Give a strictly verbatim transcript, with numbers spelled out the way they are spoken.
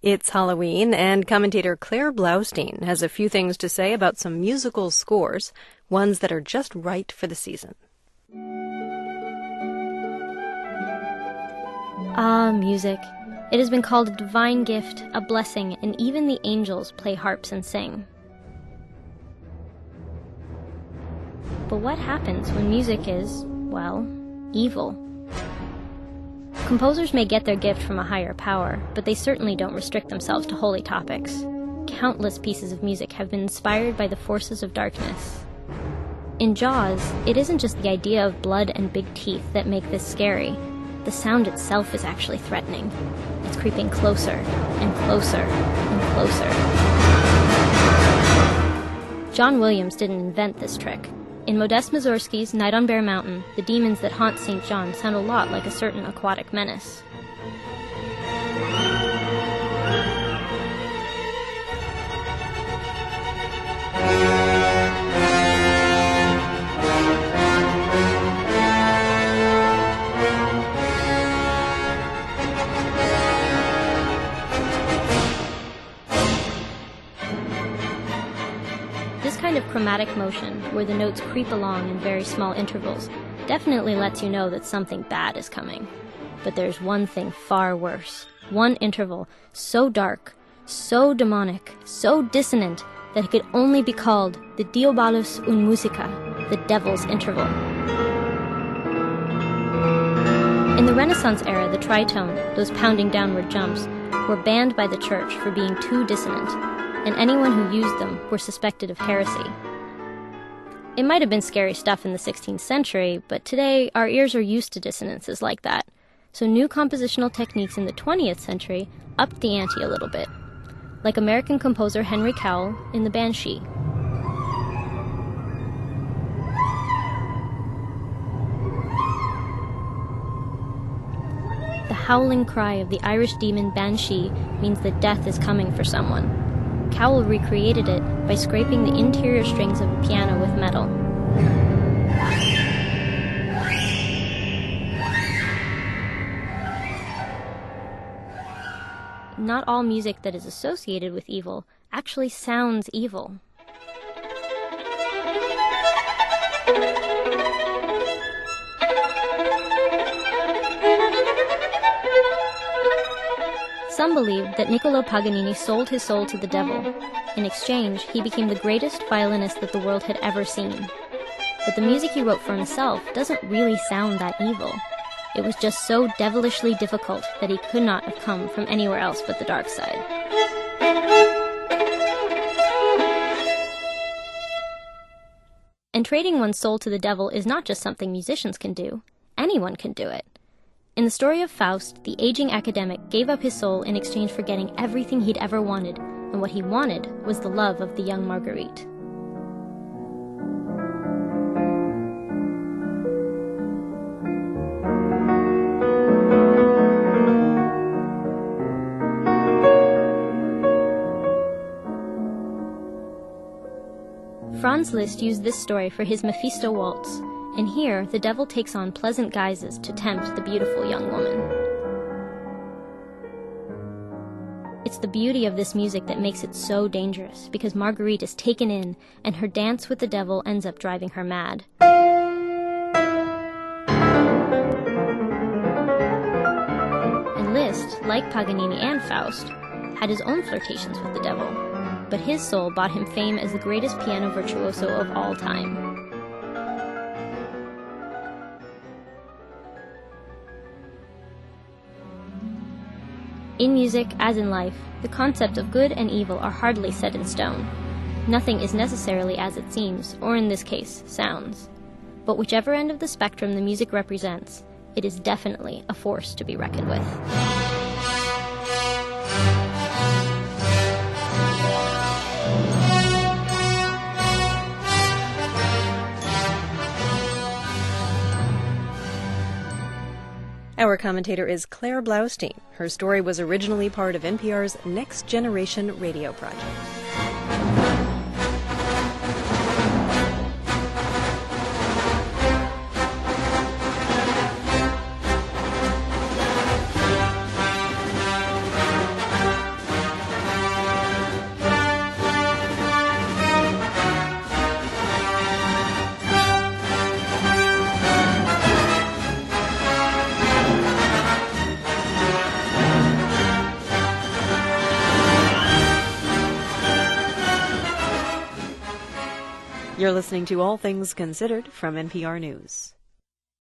It's Halloween, and commentator Claire Blaustein has a few things to say about some musical scores, ones that are just right for the season. Ah, music. It has been called a divine gift, a blessing, and even the angels play harps and sing. But what happens when music is, well, evil? Composers may get their gift from a higher power, but they certainly don't restrict themselves to holy topics. Countless pieces of music have been inspired by the forces of darkness. In Jaws, it isn't just the idea of blood and big teeth that make this scary. The sound itself is actually threatening. It's creeping closer and closer and closer. John Williams didn't invent this trick. In Modest Mussorgsky's Night on Bear Mountain, the demons that haunt Saint John sound a lot like a certain aquatic menace. This kind of chromatic motion, where the notes creep along in very small intervals, definitely lets you know that something bad is coming. But there's one thing far worse. One interval so dark, so demonic, so dissonant, that it could only be called the Diabolus un Musica, the Devil's Interval. In the Renaissance era, the tritone, those pounding downward jumps, were banned by the church for being too dissonant, and anyone who used them were suspected of heresy. It might have been scary stuff in the sixteenth century, but today our ears are used to dissonances like that, so new compositional techniques in the twentieth century upped the ante a little bit, like American composer Henry Cowell in The Banshee. The howling cry of the Irish demon Banshee means that death is coming for someone. Cowell recreated it by scraping the interior strings of a piano with metal. Not all music that is associated with evil actually sounds evil. Some believe that Niccolò Paganini sold his soul to the devil. In exchange, he became the greatest violinist that the world had ever seen. But the music he wrote for himself doesn't really sound that evil. It was just so devilishly difficult that he could not have come from anywhere else but the dark side. And trading one's soul to the devil is not just something musicians can do. Anyone can do it. In the story of Faust, the aging academic gave up his soul in exchange for getting everything he'd ever wanted, and what he wanted was the love of the young Marguerite. Franz Liszt used this story for his Mephisto Waltz, and here the devil takes on pleasant guises to tempt the beautiful young woman. It's the beauty of this music that makes it so dangerous, because Marguerite is taken in, and her dance with the devil ends up driving her mad. And Liszt, like Paganini and Faust, had his own flirtations with the devil, but his soul bought him fame as the greatest piano virtuoso of all time. In music, as in life, the concept of good and evil are hardly set in stone. Nothing is necessarily as it seems, or in this case, sounds. But whichever end of the spectrum the music represents, it is definitely a force to be reckoned with. Our commentator is Claire Blaustein. Her story was originally part of N P R's Next Generation radio project. You're listening to All Things Considered from N P R News.